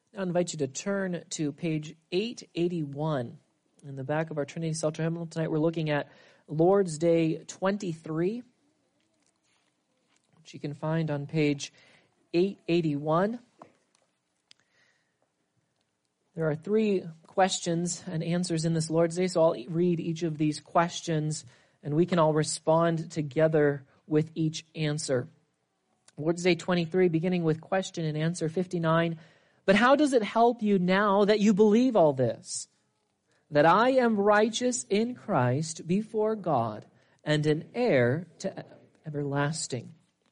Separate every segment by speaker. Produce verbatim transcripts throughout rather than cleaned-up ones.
Speaker 1: I invite you to turn to page eight eighty-one. In the back of our Trinity Psalter hymnal tonight, we're looking at Lord's Day twenty-three, which you can find on page eight eighty-one. There are three questions and answers in this Lord's Day, so I'll read each of these questions, and we can all respond together with each answer. Lord's Day twenty-three, beginning with question and answer fifty-nine. But how does it help you now that you believe all this? That I am righteous in Christ before God and an heir to everlasting.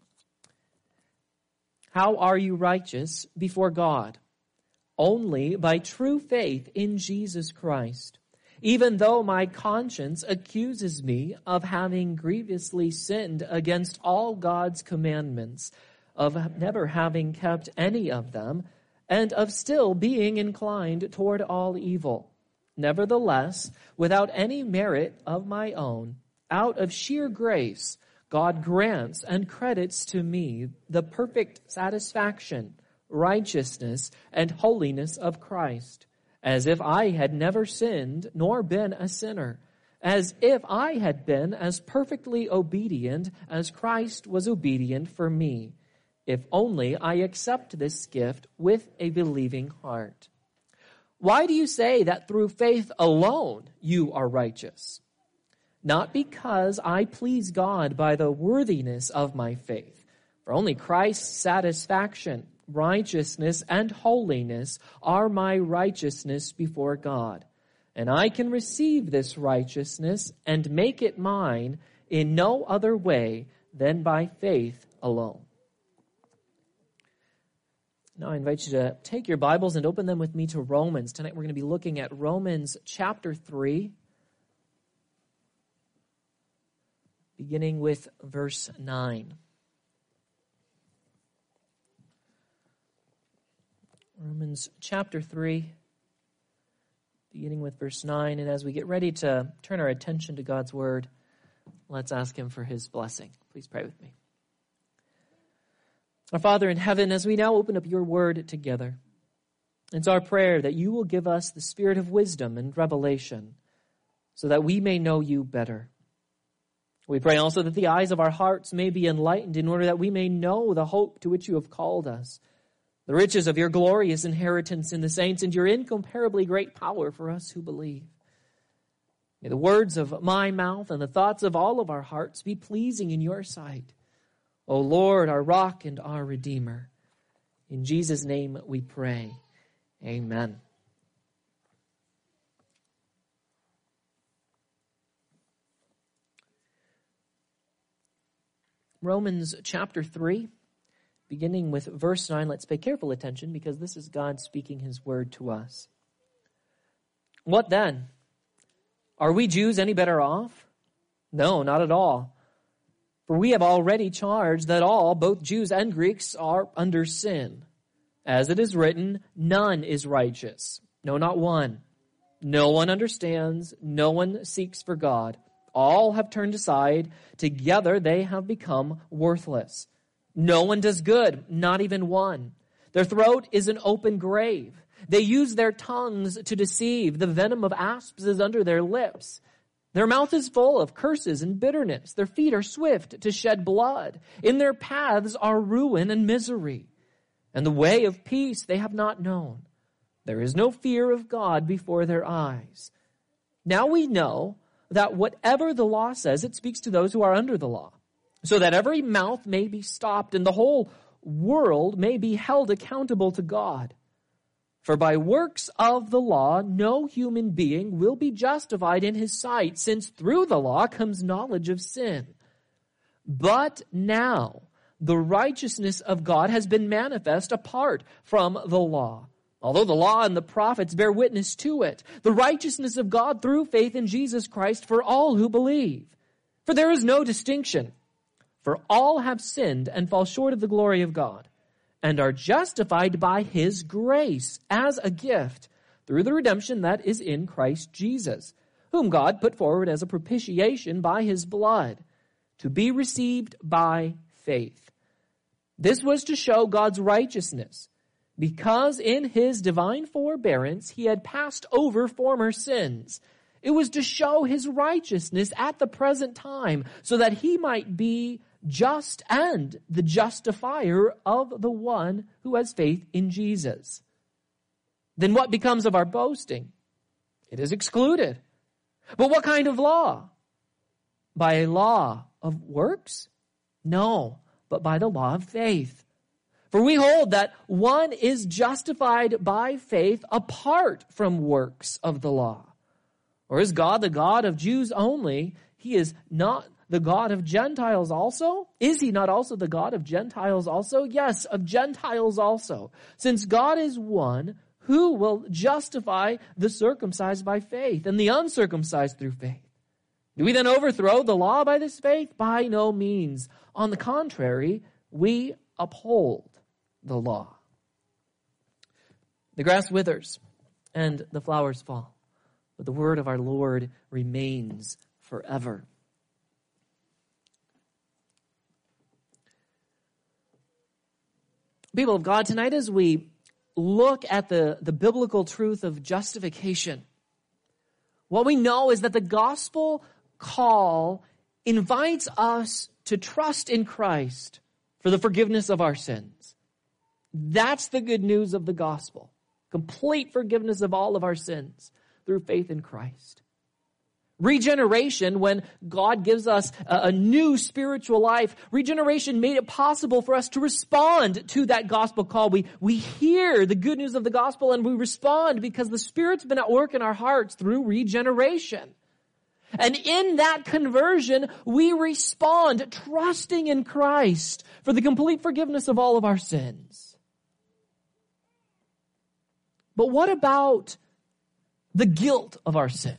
Speaker 1: How are you righteous before God? Only by true faith in Jesus Christ. Even though my conscience accuses me of having grievously sinned against all God's commandments, of never having kept any of them, and of still being inclined toward all evil. Nevertheless, without any merit of my own, out of sheer grace, God grants and credits to me the perfect satisfaction, righteousness, and holiness of Christ, as if I had never sinned nor been a sinner, as if I had been as perfectly obedient as Christ was obedient for me, if only I accept this gift with a believing heart. Why do you say that through faith alone you are righteous? Not because I please God by the worthiness of my faith, for only Christ's satisfaction, righteousness, and holiness are my righteousness before God. And I can receive this righteousness and make it mine in no other way than by faith alone. Now I invite you to take your Bibles and open them with me to Romans. Tonight we're going to be looking at Romans chapter three, beginning with verse nine. Romans chapter three, beginning with verse nine. And as we get ready to turn our attention to God's word, let's ask him for his blessing. Please pray with me. Our Father in heaven, as we now open up your word together, it's our prayer that you will give us the spirit of wisdom and revelation so that we may know you better. We pray also that the eyes of our hearts may be enlightened in order that we may know the hope to which you have called us, the riches of your glorious inheritance in the saints, and your incomparably great power for us who believe. May the words of my mouth and the thoughts of all of our hearts be pleasing in your sight, O Lord, our rock and our Redeemer. In Jesus' name we pray. Amen. Romans chapter three, beginning with verse nine. Let's pay careful attention because this is God speaking his word to us. What then? Are we Jews any better off? No, not at all. For we have already charged that all, both Jews and Greeks, are under sin. As it is written, none is righteous. No, not one. No one understands. No one seeks for God. All have turned aside. Together they have become worthless. No one does good, not even one. Their throat is an open grave. They use their tongues to deceive. The venom of asps is under their lips. Their mouth is full of curses and bitterness. Their feet are swift to shed blood. In their paths are ruin and misery. And the way of peace they have not known. There is no fear of God before their eyes. Now we know that whatever the law says, it speaks to those who are under the law, so that every mouth may be stopped and the whole world may be held accountable to God. For by works of the law, no human being will be justified in his sight, since through the law comes knowledge of sin. But now the righteousness of God has been manifest apart from the law. Although the law and the prophets bear witness to it, the righteousness of God through faith in Jesus Christ for all who believe. For there is no distinction. For all have sinned and fall short of the glory of God, and are justified by his grace as a gift through the redemption that is in Christ Jesus, whom God put forward as a propitiation by his blood, to be received by faith. This was to show God's righteousness, because in his divine forbearance he had passed over former sins. It was to show his righteousness at the present time, so that he might be just and the justifier of the one who has faith in Jesus. Then what becomes of our boasting? It is excluded. But what kind of law? By a law of works? No, but by the law of faith. For we hold that one is justified by faith apart from works of the law. Or is God the God of Jews only? He is not the God of Gentiles also? Is he not also the God of Gentiles also? Yes, of Gentiles also. Since God is one, who will justify the circumcised by faith and the uncircumcised through faith? Do we then overthrow the law by this faith? By no means. On the contrary, we uphold the law. The grass withers and the flowers fall, but the word of our Lord remains forever. People of God, tonight as we look at the, the biblical truth of justification, what we know is that the gospel call invites us to trust in Christ for the forgiveness of our sins. That's the good news of the gospel. Complete forgiveness of all of our sins through faith in Christ. Regeneration, when God gives us a, a new spiritual life, regeneration made it possible for us to respond to that gospel call. We, we hear the good news of the gospel and we respond because the Spirit's been at work in our hearts through regeneration. And in that conversion, we respond trusting in Christ for the complete forgiveness of all of our sins. But what about the guilt of our sin?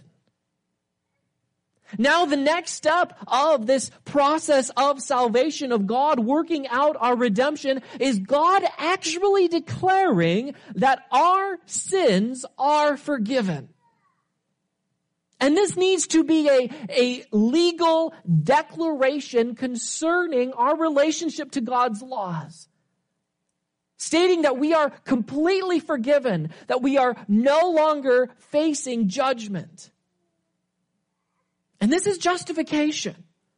Speaker 1: Now the next step of this process of salvation, of God working out our redemption, is God actually declaring that our sins are forgiven. And this needs to be a, a legal declaration concerning our relationship to God's laws, stating that we are completely forgiven, that we are no longer facing judgment. And this is justification.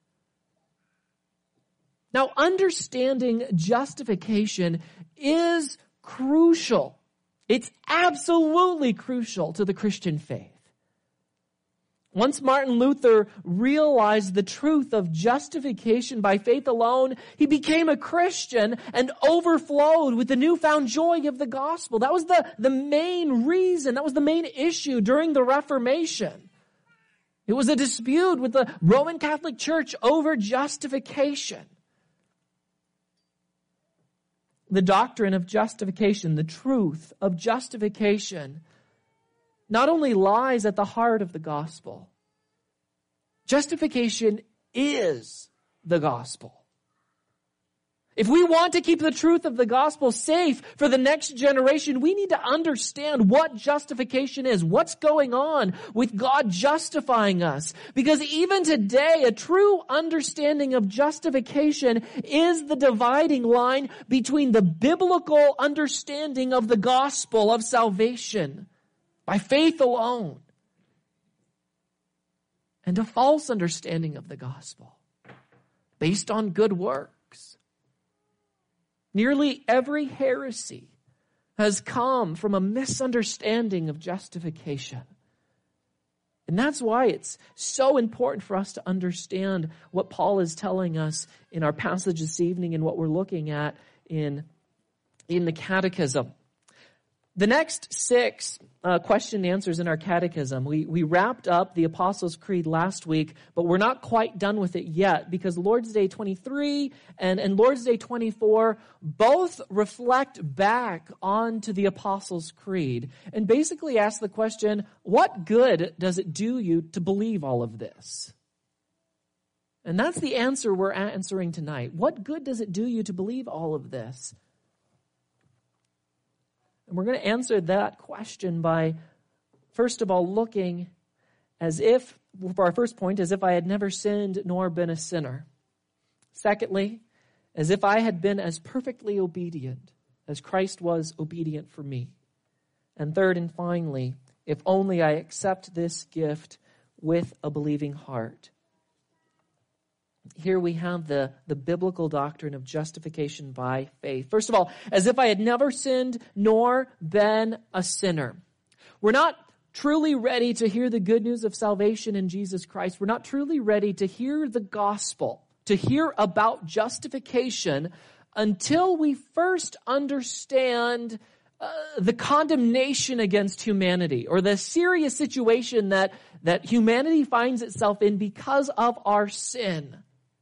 Speaker 1: Now, understanding justification is crucial. It's absolutely crucial to the Christian faith. Once Martin Luther realized the truth of justification by faith alone, he became a Christian and overflowed with the newfound joy of the gospel. That was the, the main reason, that was the main issue during the Reformation. It was a dispute with the Roman Catholic Church over justification. The doctrine of justification, the truth of justification, not only lies at the heart of the gospel. Justification is the gospel. If we want to keep the truth of the gospel safe for the next generation, we need to understand what justification is, what's going on with God justifying us. Because even today, a true understanding of justification is the dividing line between the biblical understanding of the gospel of salvation by faith alone, and a false understanding of the gospel based on good works. Nearly every heresy has come from a misunderstanding of justification. And that's why it's so important for us to understand what Paul is telling us in our passage this evening and what we're looking at in, in the Catechism. The next six uh, question and answers in our catechism, we, we wrapped up the Apostles' Creed last week, but we're not quite done with it yet because Lord's Day twenty-three and, and Lord's Day twenty-four both reflect back onto the Apostles' Creed and basically ask the question, what good does it do you to believe all of this? And that's the answer we're answering tonight. What good does it do you to believe all of this? And we're going to answer that question by, first of all, looking as if, for our first point, as if I had never sinned nor been a sinner. Secondly, as if I had been as perfectly obedient as Christ was obedient for me. And third and finally, if only I accept this gift with a believing heart. Here we have the, the biblical doctrine of justification by faith. First of all, as if I had never sinned nor been a sinner. We're not truly ready to hear the good news of salvation in Jesus Christ. We're not truly ready to hear the gospel, to hear about justification, until we first understand uh, the condemnation against humanity, or the serious situation that, that humanity finds itself in because of our sin.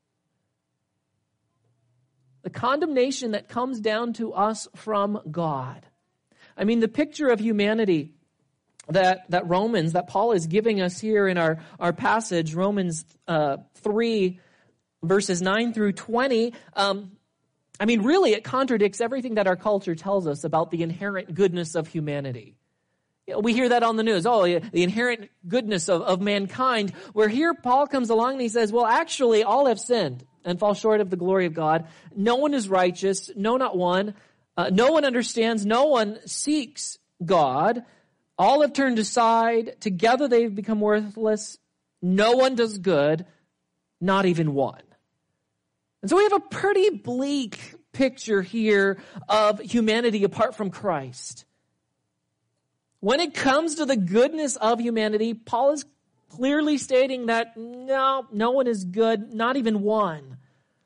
Speaker 1: The condemnation that comes down to us from God. I mean, the picture of humanity that, that Romans, that Paul is giving us here in our, our passage, Romans uh, three, verses nine through twenty, um, I mean, really, it contradicts everything that our culture tells us about the inherent goodness of humanity. You know, we hear that on the news, oh, the inherent goodness of, of mankind, where here Paul comes along and he says, well, actually, all have sinned and fall short of the glory of God. No one is righteous, no, not one. Uh, no one understands, no one seeks God. All have turned aside. Together they've become worthless. No one does good, not even one. And so we have a pretty bleak picture here of humanity apart from Christ. When it comes to the goodness of humanity, Paul is clearly stating that no, no one is good, not even one.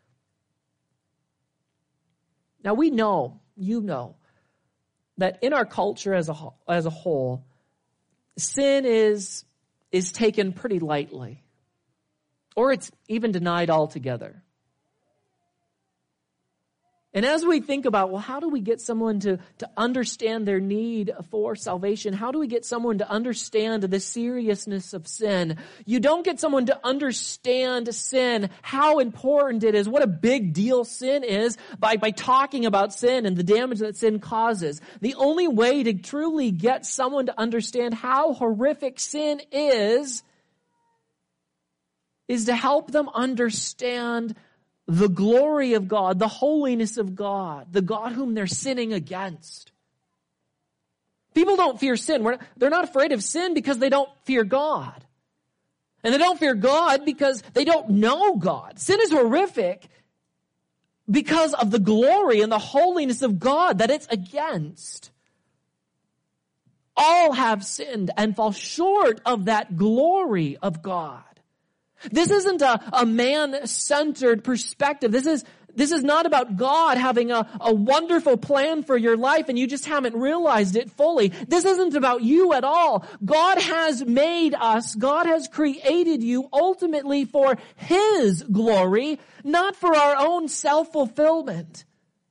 Speaker 1: Now we know, you know, that in our culture as a as a whole, sin is is taken pretty lightly, or it's even denied altogether. And as we think about, well, how do we get someone to, to understand their need for salvation? How do we get someone to understand the seriousness of sin? You don't get someone to understand sin, how important it is, what a big deal sin is, by, by talking about sin and the damage that sin causes. The only way to truly get someone to understand how horrific sin is, is to help them understand the glory of God, the holiness of God, the God whom they're sinning against. People don't fear sin. We're, they're not afraid of sin because they don't fear God. And they don't fear God because they don't know God. Sin is horrific because of the glory and the holiness of God that it's against. All have sinned and fall short of that glory of God. This isn't a, a man-centered perspective. This is, this is not about God having a, a wonderful plan for your life and you just haven't realized it fully. This isn't about you at all. God has made us, God has created you ultimately for His glory, not for our own self-fulfillment.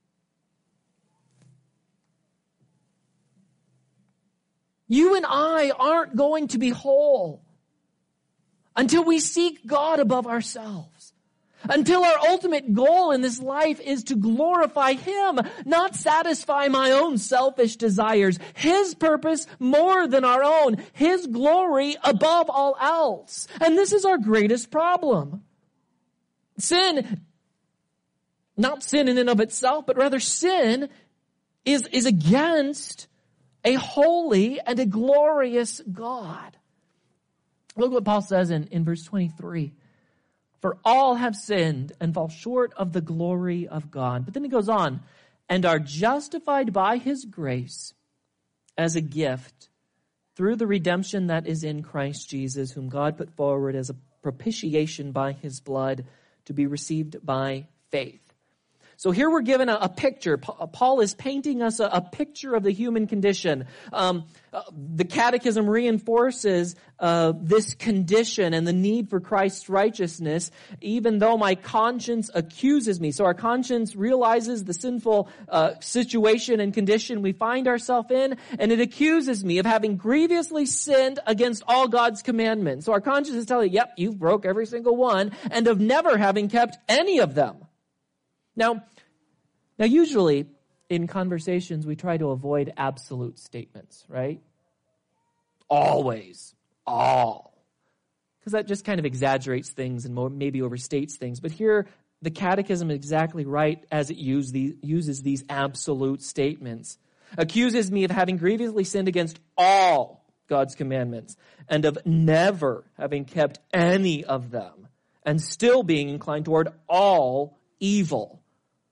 Speaker 1: You and I aren't going to be whole until we seek God above ourselves. Until our ultimate goal in this life is to glorify Him, not satisfy my own selfish desires. His purpose more than our own. His glory above all else. And this is our greatest problem. Sin, not sin in and of itself, but rather sin is, is against a holy and a glorious God. Look what Paul says in, in verse twenty-three. For all have sinned and fall short of the glory of God. But then he goes on, and are justified by His grace as a gift through the redemption that is in Christ Jesus, whom God put forward as a propitiation by His blood to be received by faith. So here we're given a, a picture. Paul is painting us a, a picture of the human condition. Um, uh, the Catechism reinforces uh, this condition and the need for Christ's righteousness, even though my conscience accuses me. So our conscience realizes the sinful uh, situation and condition we find ourselves in, and it accuses me of having grievously sinned against all God's commandments. So our conscience is telling, yep, you've broke every single one, and of never having kept any of them. Now, now usually in conversations we try to avoid absolute statements, right? Always, all. Because that just kind of exaggerates things and more, maybe overstates things. But here the Catechism is exactly right as it use the, uses these absolute statements. Accuses me of having grievously sinned against all God's commandments and of never having kept any of them and still being inclined toward all evil.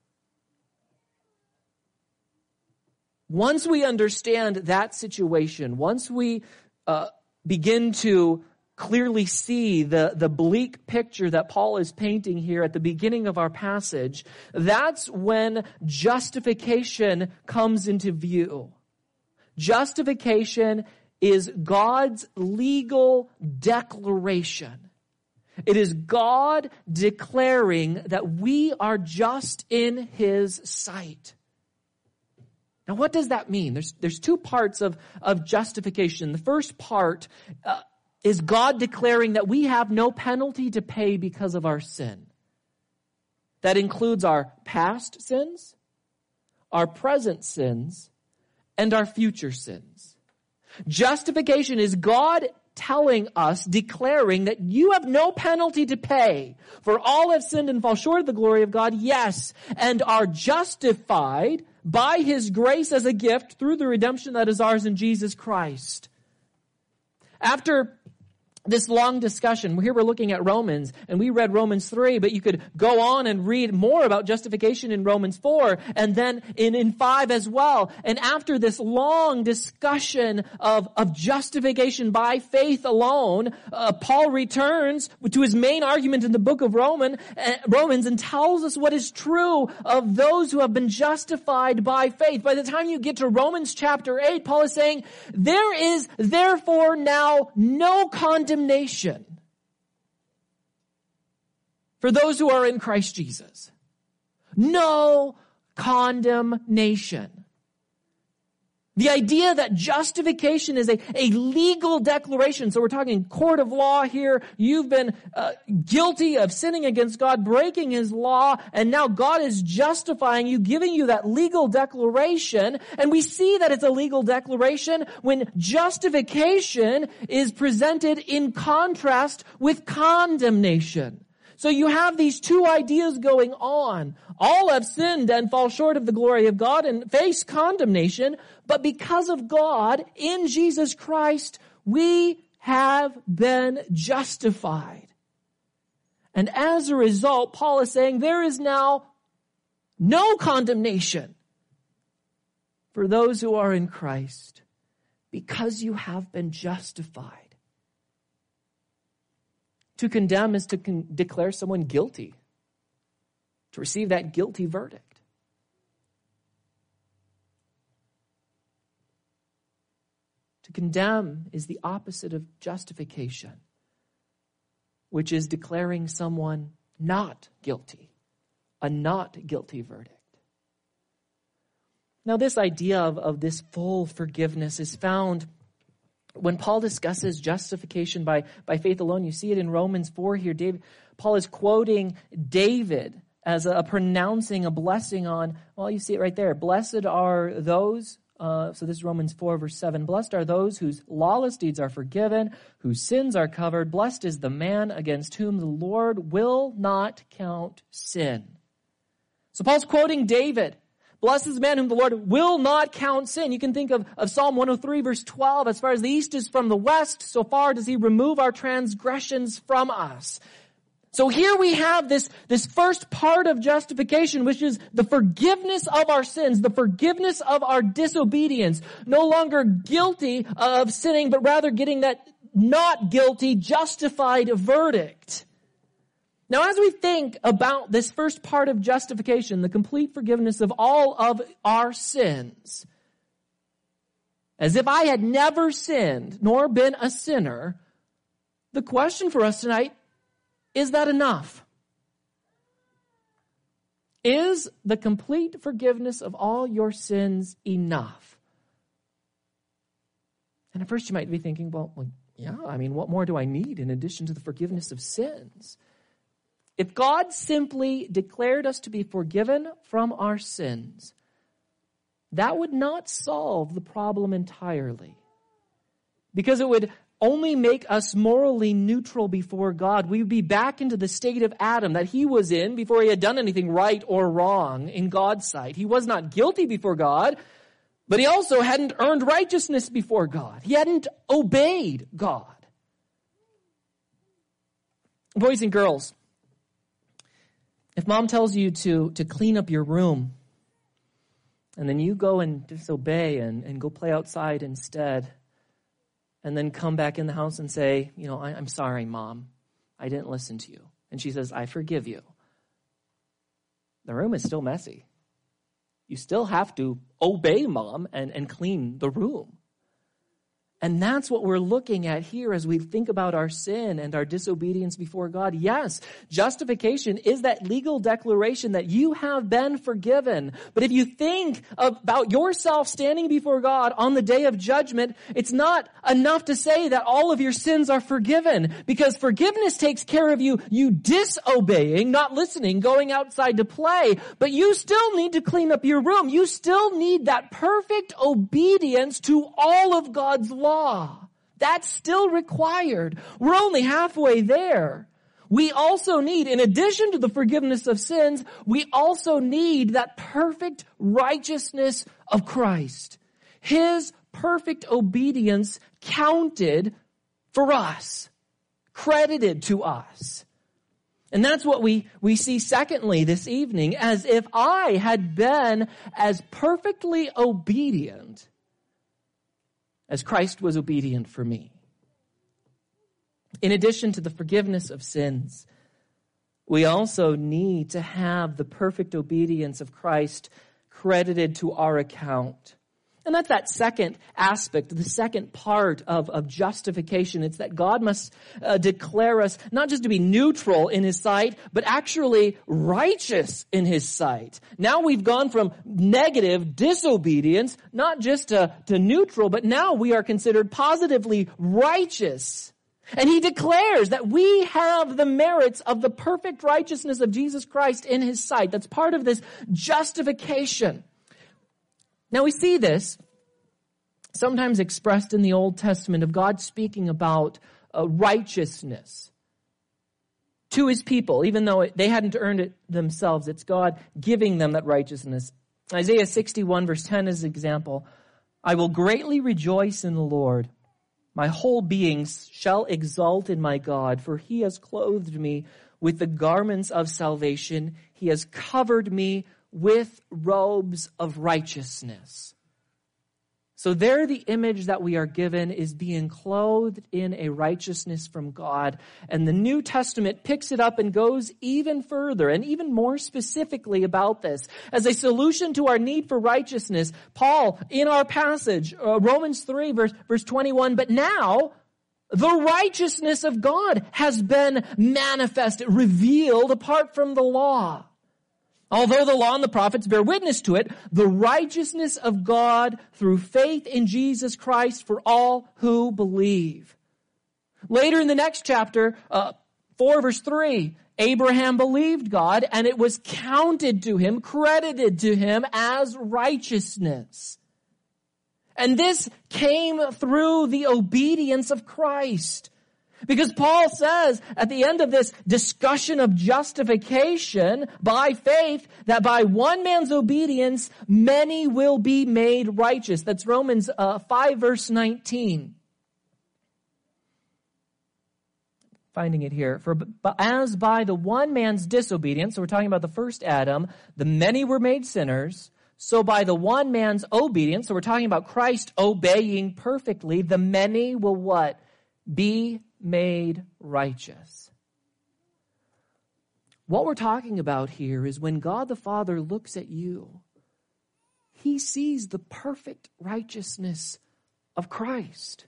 Speaker 1: Once we understand that situation, once we uh, begin to clearly see the, the bleak picture that Paul is painting here at the beginning of our passage, that's when justification comes into view. Justification is God's legal declaration. It is God declaring that we are just in His sight. Now, what does that mean? There's, there's two parts of, of justification. The first part uh, is God declaring that we have no penalty to pay because of our sin. That includes our past sins, our present sins, and our future sins. Justification is God telling us, declaring that you have no penalty to pay. For all have sinned and fall short of the glory of God, yes, and are justified by His grace as a gift through the redemption that is ours in Jesus Christ. After this long discussion, here we're looking at Romans, and we read Romans three, but you could go on and read more about justification in Romans four, and then in, in five as well. And after this long discussion of, of justification by faith alone, uh, Paul returns to his main argument in the book of Roman, uh, Romans and tells us what is true of those who have been justified by faith. By the time you get to Romans chapter eight, Paul is saying, there is therefore now no condemnation Condemnation for those who are in Christ Jesus. No condemnation. The idea that justification is a, a legal declaration. So we're talking court of law here. You've been uh, guilty of sinning against God, breaking His law, and now God is justifying you, giving you that legal declaration. And we see that it's a legal declaration when justification is presented in contrast with condemnation. So you have these two ideas going on. All have sinned and fall short of the glory of God and face condemnation. But because of God in Jesus Christ, we have been justified. And as a result, Paul is saying there is now no condemnation for those who are in Christ because you have been justified. To condemn is to con- declare someone guilty, to receive that guilty verdict. To condemn is the opposite of justification, which is declaring someone not guilty, a not guilty verdict. Now, this idea of, of this full forgiveness is found when Paul discusses justification by, by faith alone. You see it in Romans four here. David, Paul is quoting David as a, a pronouncing a blessing on, well, you see it right there. Blessed are those, uh, so this is Romans four verse seven. Blessed are those whose lawless deeds are forgiven, whose sins are covered. Blessed is the man against whom the Lord will not count sin. So Paul's quoting David. Blessed is the man whom the Lord will not count sin. You can think of, of Psalm one oh three verse twelve. As far as the east is from the west, so far does He remove our transgressions from us. So here we have this, this first part of justification, which is the forgiveness of our sins, the forgiveness of our disobedience. No longer guilty of sinning, but rather getting that not guilty, justified verdict. Now, as we think about this first part of justification, the complete forgiveness of all of our sins, as if I had never sinned nor been a sinner, the question for us tonight, is that enough? Is the complete forgiveness of all your sins enough? And at first you might be thinking, well, well yeah, I mean, what more do I need in addition to the forgiveness of sins? If God simply declared us to be forgiven from our sins, that would not solve the problem entirely. Because it would only make us morally neutral before God. We would be back into the state of Adam that he was in before he had done anything right or wrong in God's sight. He was not guilty before God, but he also hadn't earned righteousness before God. He hadn't obeyed God. Boys and girls, if mom tells you to, to clean up your room, and then you go and disobey and, and go play outside instead, and then come back in the house and say, you know, I, I'm sorry, Mom. I didn't listen to you. And she says, I forgive you. The room is still messy. You still have to obey Mom and, and clean the room. And that's what we're looking at here as we think about our sin and our disobedience before God. Yes, justification is that legal declaration that you have been forgiven. But if you think about yourself standing before God on the day of judgment, it's not enough to say that all of your sins are forgiven, because forgiveness takes care of you, you disobeying, not listening, going outside to play. But you still need to clean up your room. You still need that perfect obedience to all of God's law. Law. That's still required. We're only halfway there. We also need, in addition to the forgiveness of sins, we also need that perfect righteousness of Christ. His perfect obedience counted for us, credited to us. And that's what we, we see secondly this evening, as if I had been as perfectly obedient as Christ was obedient for me. In addition to the forgiveness of sins, we also need to have the perfect obedience of Christ credited to our account. And that's that second aspect, the second part of, of justification. It's that God must uh, declare us not just to be neutral in His sight, but actually righteous in His sight. Now we've gone from negative disobedience, not just to, to neutral, but now we are considered positively righteous. And He declares that we have the merits of the perfect righteousness of Jesus Christ in His sight. That's part of this justification. Now we see this sometimes expressed in the Old Testament of God speaking about uh, righteousness to His people, even though it, they hadn't earned it themselves. It's God giving them that righteousness. Isaiah sixty-one verse ten is an example. I will greatly rejoice in the Lord. My whole being shall exult in my God, for He has clothed me with the garments of salvation. He has covered me with robes of righteousness. So there the image that we are given is being clothed in a righteousness from God. And the New Testament picks it up and goes even further and even more specifically about this. As a solution to our need for righteousness, Paul, in our passage, uh, Romans three verse, verse twenty-one, but now the righteousness of God has been manifested, revealed apart from the law. Although the law and the prophets bear witness to it, the righteousness of God through faith in Jesus Christ for all who believe. Later in the next chapter, uh, four verse three, Abraham believed God and it was counted to him, credited to him as righteousness. And this came through the obedience of Christ. Because Paul says at the end of this discussion of justification by faith, that by one man's obedience, many will be made righteous. That's Romans uh, five verse nineteen. Finding it here. For as by the one man's disobedience, so we're talking about the first Adam, the many were made sinners. So by the one man's obedience, so we're talking about Christ obeying perfectly, the many will what? Be made righteous. What we're talking about here is when God the Father looks at you, He sees the perfect righteousness of Christ.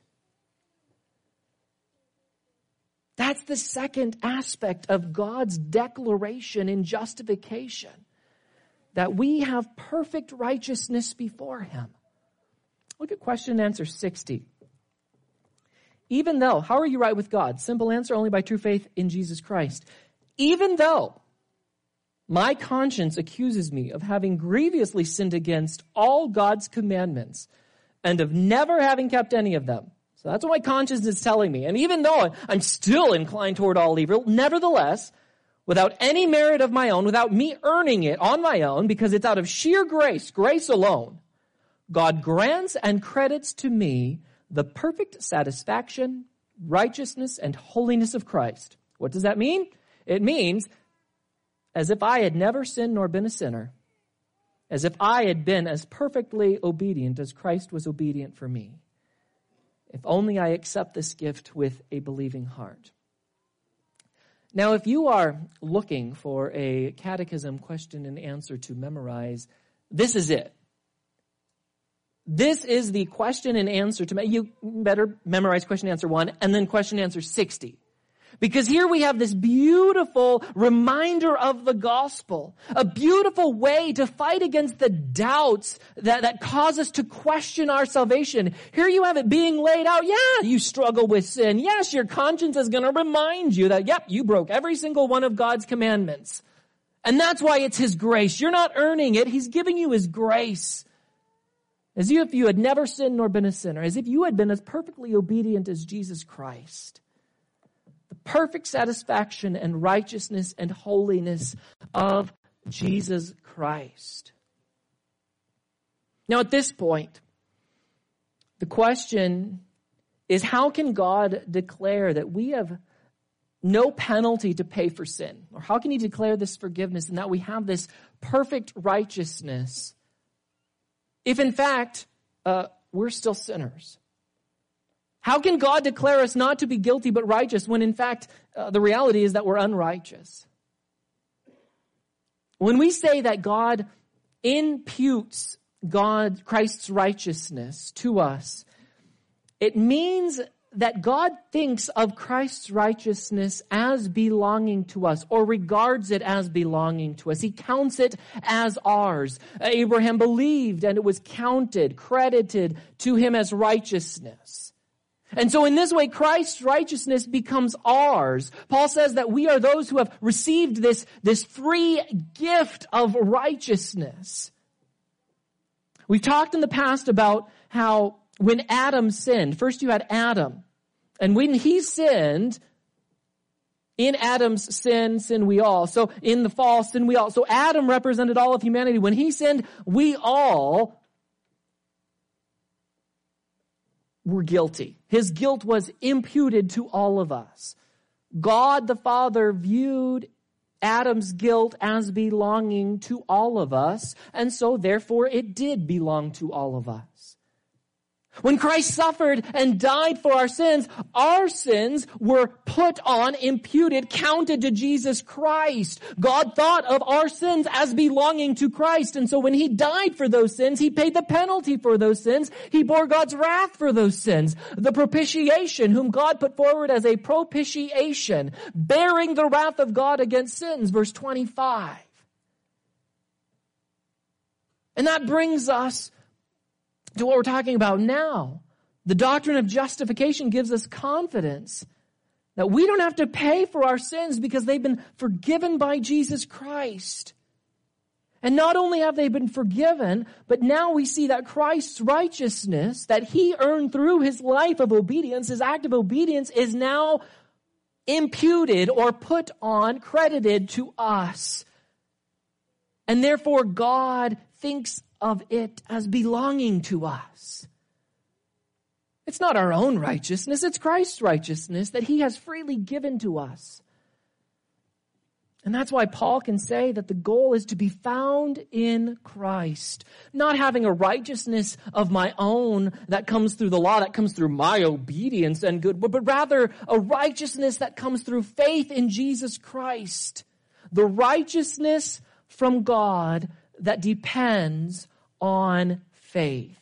Speaker 1: That's the second aspect of God's declaration in justification, that we have perfect righteousness before Him. Look at question and answer sixty. Even though, how are you right with God? Simple answer, only by true faith in Jesus Christ. Even though my conscience accuses me of having grievously sinned against all God's commandments and of never having kept any of them. So that's what my conscience is telling me. And even though I'm still inclined toward all evil, nevertheless, without any merit of my own, without me earning it on my own, because it's out of sheer grace, grace alone, God grants and credits to me the perfect satisfaction, righteousness, and holiness of Christ. What does that mean? It means as if I had never sinned nor been a sinner, as if I had been as perfectly obedient as Christ was obedient for me. If only I accept this gift with a believing heart. Now, if you are looking for a catechism question and answer to memorize, this is it. This is the question and answer to, you better memorize question and answer one and then question and answer sixty. Because here we have this beautiful reminder of the gospel, a beautiful way to fight against the doubts that, that cause us to question our salvation. Here you have it being laid out. Yeah, you struggle with sin. Yes, your conscience is going to remind you that, yep, you broke every single one of God's commandments. And that's why it's His grace. You're not earning it. He's giving you His grace. As if you had never sinned nor been a sinner, as if you had been as perfectly obedient as Jesus Christ. The perfect satisfaction and righteousness and holiness of Jesus Christ. Now at this point, the question is, how can God declare that we have no penalty to pay for sin? Or how can He declare this forgiveness and that we have this perfect righteousness if in fact uh, we're still sinners? How can God declare us not to be guilty but righteous when in fact uh, the reality is that we're unrighteous? When we say that God imputes God, Christ's righteousness to us, it means that God thinks of Christ's righteousness as belonging to us, or regards it as belonging to us. He counts it as ours. Abraham believed and it was counted, credited to him as righteousness. And so in this way, Christ's righteousness becomes ours. Paul says that we are those who have received this, this free gift of righteousness. We've talked in the past about how when Adam sinned, first you had Adam, and when he sinned, in Adam's sin, sin we all. So in the fall, sin we all. So Adam represented all of humanity. When he sinned, we all were guilty. His guilt was imputed to all of us. God the Father viewed Adam's guilt as belonging to all of us, and so therefore it did belong to all of us. When Christ suffered and died for our sins, our sins were put on, imputed, counted to Jesus Christ. God thought of our sins as belonging to Christ. And so when He died for those sins, He paid the penalty for those sins. He bore God's wrath for those sins. The propitiation, whom God put forward as a propitiation, bearing the wrath of God against sins, verse twenty-five. And that brings us to what we're talking about now. The doctrine of justification gives us confidence that we don't have to pay for our sins because they've been forgiven by Jesus Christ. And not only have they been forgiven, but now we see that Christ's righteousness that He earned through His life of obedience, His act of obedience, is now imputed or put on, credited to us. And therefore God thinks of it as belonging to us. It's not our own righteousness, it's Christ's righteousness that He has freely given to us. And that's why Paul can say that the goal is to be found in Christ, not having a righteousness of my own that comes through the law, that comes through my obedience and good, but rather a righteousness that comes through faith in Jesus Christ. The righteousness from God that depends on faith.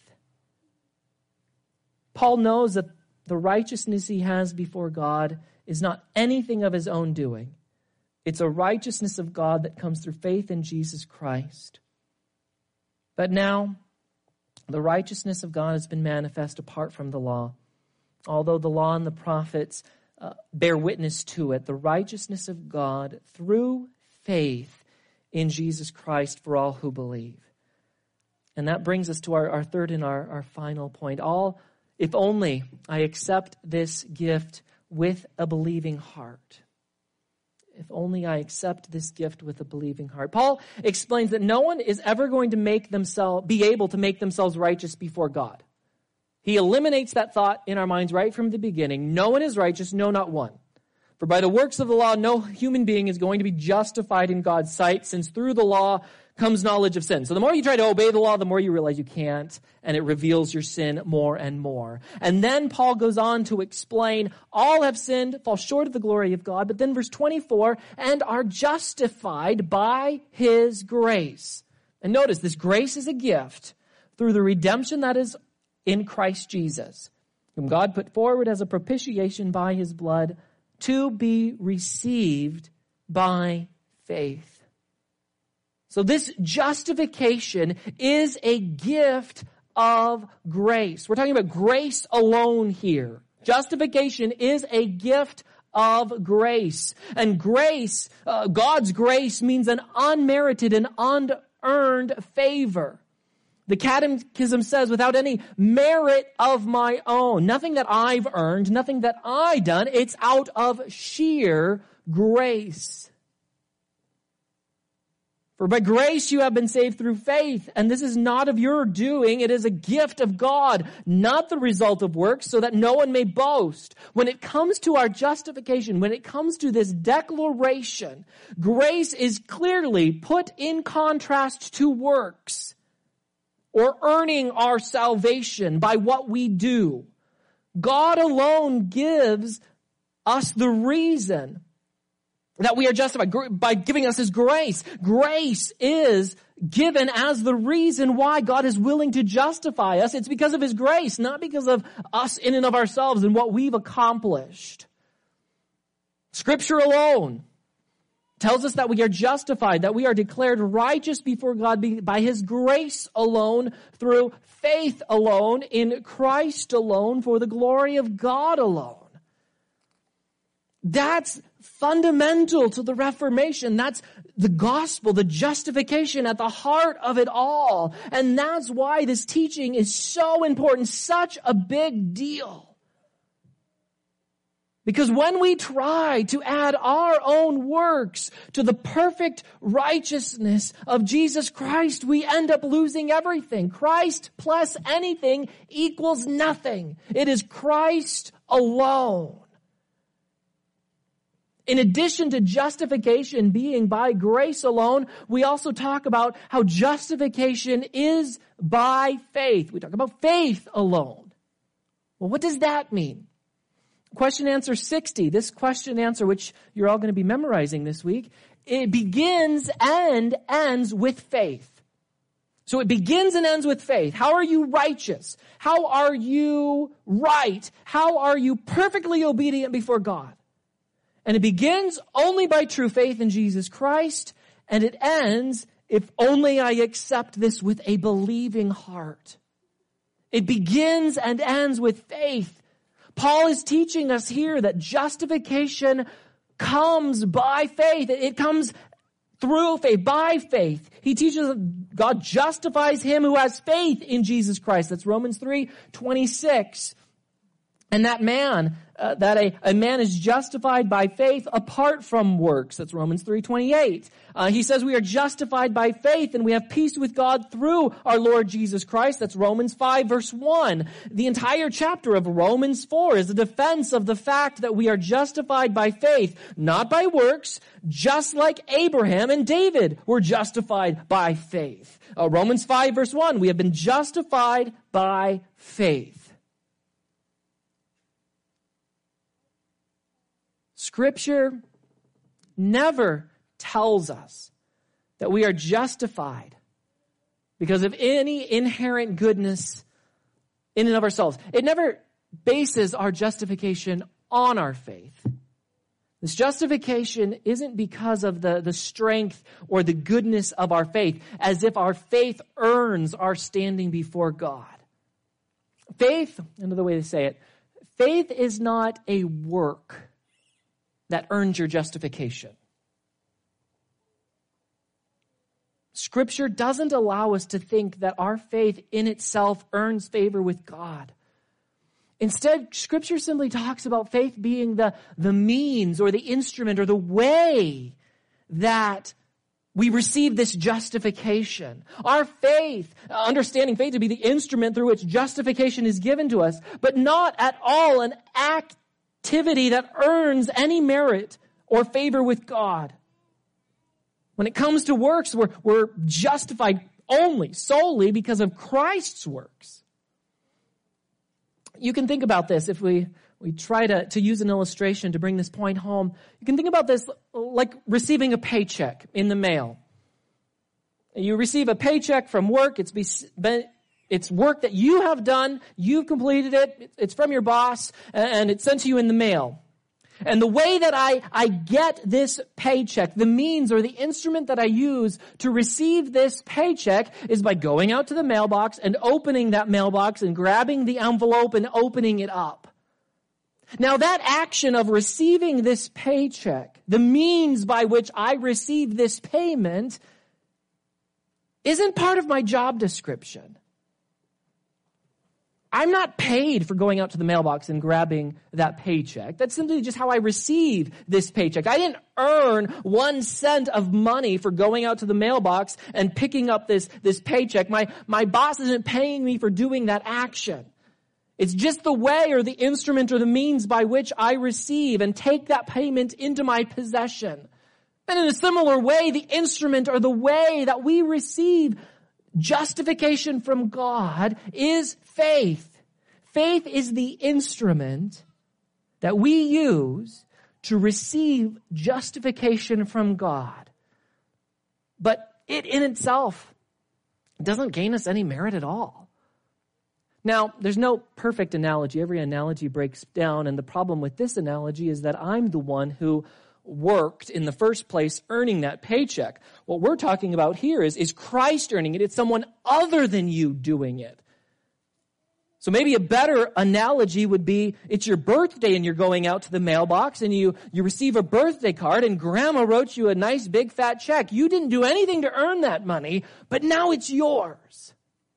Speaker 1: Paul knows that the righteousness he has before God is not anything of his own doing. It's a righteousness of God that comes through faith in Jesus Christ. But now, the righteousness of God has been manifest apart from the law. Although the law and the prophets uh, bear witness to it, the righteousness of God through faith in Jesus Christ for all who believe. And that brings us to our, our third and our, our final point. All if only I accept this gift with a believing heart. If only I accept this gift with a believing heart. Paul explains that no one is ever going to make themselves, be able to make themselves righteous before God. He eliminates that thought in our minds right from the beginning. No one is righteous, no, not one. For by the works of the law, no human being is going to be justified in God's sight, since through the law comes knowledge of sin. So the more you try to obey the law, the more you realize you can't, and it reveals your sin more and more. And then Paul goes on to explain, all have sinned, fall short of the glory of God. But then verse twenty-four, and are justified by his grace. And notice, this grace is a gift through the redemption that is in Christ Jesus, whom God put forward as a propitiation by his blood, to be received by faith. So this justification is a gift of grace. We're talking about grace alone here. Justification is a gift of grace. And grace, uh, God's grace, means an unmerited and unearned favor. The Catechism says, without any merit of my own, nothing that I've earned, nothing that I've done, it's out of sheer grace. For by grace you have been saved through faith, and this is not of your doing, it is a gift of God, not the result of works, so that no one may boast. When it comes to our justification, when it comes to this declaration, grace is clearly put in contrast to works, or earning our salvation by what we do. God alone gives us the reason that we are justified by giving us his grace. Grace is given as the reason why God is willing to justify us. It's because of his grace, not because of us in and of ourselves and what we've accomplished. Scripture alone tells us that we are justified, that we are declared righteous before God by his grace alone, through faith alone, in Christ alone, for the glory of God alone. That's fundamental to the Reformation. That's the gospel, the justification at the heart of it all. And that's why this teaching is so important, such a big deal. Because when we try to add our own works to the perfect righteousness of Jesus Christ, we end up losing everything. Christ plus anything equals nothing. It is Christ alone. In addition to justification being by grace alone, we also talk about how justification is by faith. We talk about faith alone. Well, what does that mean? Question answer sixty, this question answer, which you're all going to be memorizing this week, it begins and ends with faith. So it begins and ends with faith. How are you righteous? How are you right? How are you perfectly obedient before God? And it begins only by true faith in Jesus Christ, and it ends, if only I accept this with a believing heart. It begins and ends with faith. Paul is teaching us here that justification comes by faith. It comes through faith, by faith. He teaches that God justifies him who has faith in Jesus Christ. That's Romans three twenty-six. And that man, uh, that a, a man is justified by faith apart from works. That's Romans three twenty-eight. Uh, he says we are justified by faith and we have peace with God through our Lord Jesus Christ. That's Romans five verse one. The entire chapter of Romans four is a defense of the fact that we are justified by faith, not by works, just like Abraham and David were justified by faith. Uh, Romans five verse one, we have been justified by faith. Scripture never tells us that we are justified because of any inherent goodness in and of ourselves. It never bases our justification on our faith. This justification isn't because of the, the strength or the goodness of our faith, as if our faith earns our standing before God. Faith, another way to say it, faith is not a work that earns your justification. Scripture doesn't allow us to think that our faith in itself earns favor with God. Instead, Scripture simply talks about faith being the, the means or the instrument or the way that we receive this justification. Our faith, understanding faith to be the instrument through which justification is given to us, but not at all an activity that earns any merit or favor with God. When it comes to works, we're, we're justified only, solely because of Christ's works. You can think about this if we, we try to, to use an illustration to bring this point home. You can think about this like receiving a paycheck in the mail. You receive a paycheck from work. It's, be, it's work that you have done. You've completed it. It's from your boss, and it's sent to you in the mail. And the way that I, I get this paycheck, the means or the instrument that I use to receive this paycheck is by going out to the mailbox and opening that mailbox and grabbing the envelope and opening it up. Now that action of receiving this paycheck, the means by which I receive this payment, isn't part of my job description. I'm not paid for going out to the mailbox and grabbing that paycheck. That's simply just how I receive this paycheck. I didn't earn one cent of money for going out to the mailbox and picking up this, this paycheck. My, my boss isn't paying me for doing that action. It's just the way or the instrument or the means by which I receive and take that payment into my possession. And in a similar way, the instrument or the way that we receive justification from God is faith. Faith is the instrument that we use to receive justification from God. But it in itself doesn't gain us any merit at all. Now, there's no perfect analogy. Every analogy breaks down, and the problem with this analogy is that I'm the one who worked in the first place earning that paycheck. What we're talking about here is, is Christ earning it. It's someone other than you doing it. So maybe a better analogy would be it's your birthday and you're going out to the mailbox and you, you receive a birthday card and grandma wrote you a nice big fat check. You didn't do anything to earn that money, but now it's yours.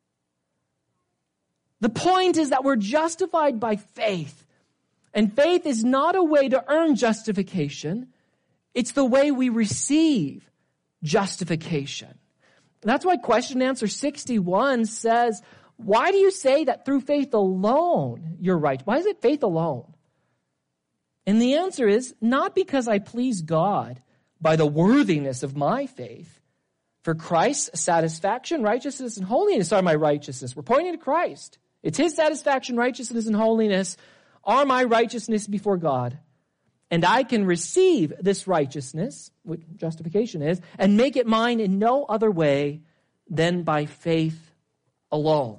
Speaker 1: The point is that we're justified by faith. And faith is not a way to earn justification. It's the way we receive justification. That's why question and answer sixty-one says, why do you say that through faith alone you're right? Why is it faith alone? And the answer is, not because I please God by the worthiness of my faith. For Christ's satisfaction, righteousness, and holiness are my righteousness. We're pointing to Christ. It's His satisfaction, righteousness, and holiness are my righteousness before God. And I can receive this righteousness, which justification is, and make it mine in no other way than by faith alone.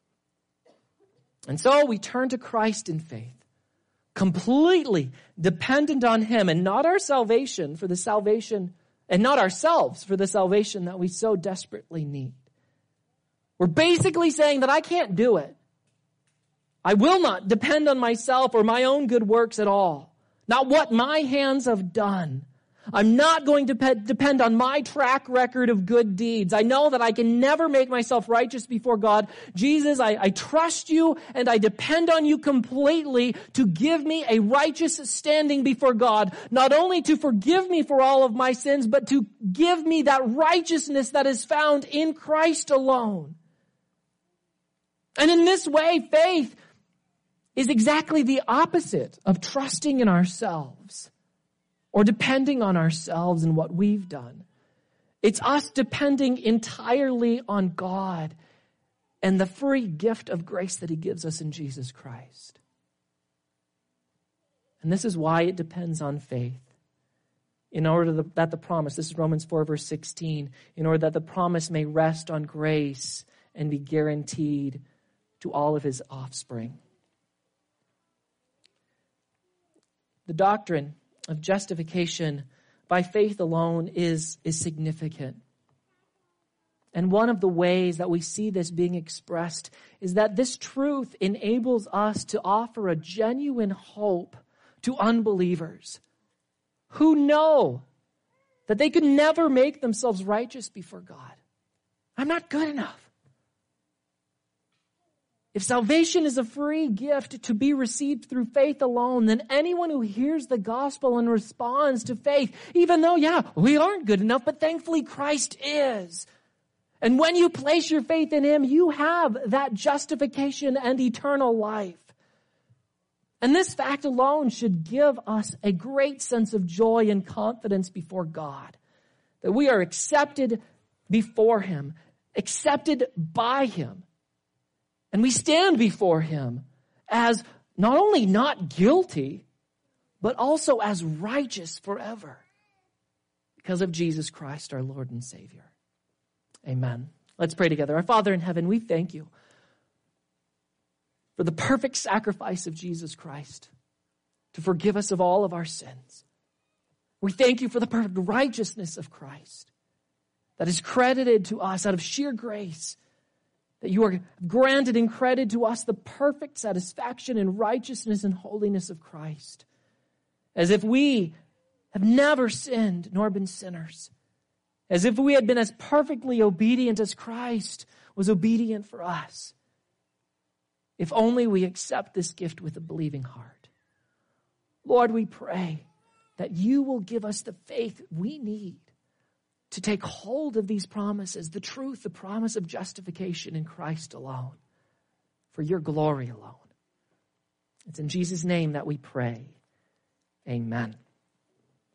Speaker 1: And so we turn to Christ in faith, completely dependent on Him and not our salvation for the salvation, and not ourselves for the salvation that we so desperately need. We're basically saying that I can't do it. I will not depend on myself or my own good works at all. Not what my hands have done. I'm not going to pe- depend on my track record of good deeds. I know that I can never make myself righteous before God. Jesus, I, I trust you and I depend on you completely to give me a righteous standing before God. Not only to forgive me for all of my sins, but to give me that righteousness that is found in Christ alone. And in this way, faith is exactly the opposite of trusting in ourselves or depending on ourselves and what we've done. It's us depending entirely on God and the free gift of grace that He gives us in Jesus Christ. And this is why it depends on faith. In order that the promise, this is Romans four verse sixteen, in order that the promise may rest on grace and be guaranteed to all of His offspring. The doctrine of justification by faith alone is, is significant. And one of the ways that we see this being expressed is that this truth enables us to offer a genuine hope to unbelievers who know that they could never make themselves righteous before God. I'm not good enough. If salvation is a free gift to be received through faith alone, then anyone who hears the gospel and responds to faith, even though, yeah, we aren't good enough, but thankfully Christ is. And when you place your faith in him, you have that justification and eternal life. And this fact alone should give us a great sense of joy and confidence before God, that we are accepted before him, accepted by him. And we stand before him as not only not guilty, but also as righteous forever because of Jesus Christ, our Lord and Savior. Amen. Let's pray together. Our Father in heaven, we thank you for the perfect sacrifice of Jesus Christ to forgive us of all of our sins. We thank you for the perfect righteousness of Christ that is credited to us out of sheer grace, that you are granted and credited to us the perfect satisfaction and righteousness and holiness of Christ, as if we have never sinned nor been sinners, as if we had been as perfectly obedient as Christ was obedient for us. If only we accept this gift with a believing heart. Lord, we pray that you will give us the faith we need to take hold of these promises, the truth, the promise of justification in Christ alone, for your glory alone. It's in Jesus' name that we pray. Amen.